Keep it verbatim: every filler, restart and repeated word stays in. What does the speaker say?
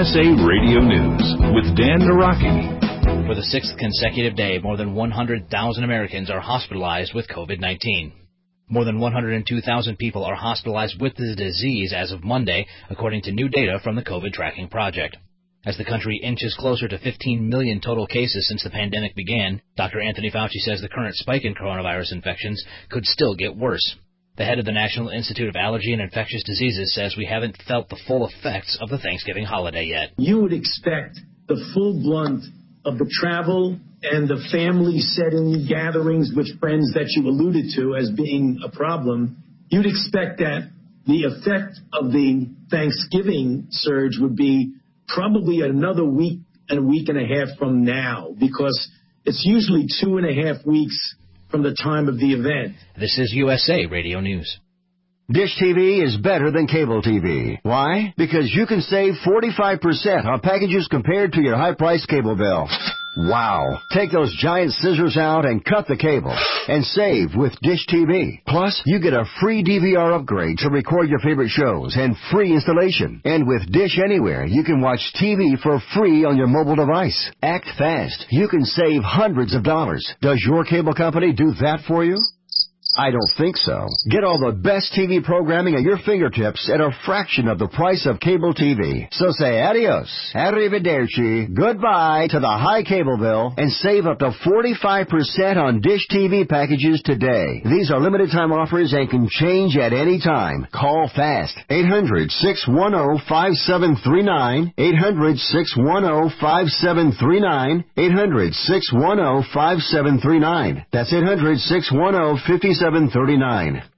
S A Radio News with Dan Naraki. For the sixth consecutive day, more than one hundred thousand Americans are hospitalized with COVID nineteen. More than one hundred two thousand people are hospitalized with the disease as of Monday, according to new data from the COVID Tracking Project. As the country inches closer to fifteen million total cases since the pandemic began, Doctor Anthony Fauci says the current spike in coronavirus infections could still get worse. The head of the National Institute of Allergy and Infectious Diseases says we haven't felt the full effects of the Thanksgiving holiday yet. You would expect the full blunt of the travel and the family setting gatherings with friends that you alluded to as being a problem. You'd expect that the effect of the Thanksgiving surge would be probably another week and a week and a half from now, because it's usually two and a half weeks from the time of the event. This is U S A Radio News. Dish T V is better than cable T V. Why? Because you can save forty-five percent on packages compared to your high-priced cable bill. Wow. Take those giant scissors out and cut the cable and save with Dish T V. Plus, you get a free D V R upgrade to record your favorite shows and free installation. And with Dish Anywhere, you can watch T V for free on your mobile device. Act fast. You can save hundreds of dollars. Does your cable company do that for you? I don't think so. Get all the best T V programming at your fingertips at a fraction of the price of cable T V. So say adios, arrivederci, goodbye to the high cable bill and save up to forty-five percent on Dish T V packages today. These are limited time offers and can change at any time. Call fast. eight hundred, six one zero, five seven three nine. eight hundred, six one zero, five seven three nine. eight hundred, six one zero, five seven three nine. That's eight hundred, six one zero, five seven three nine.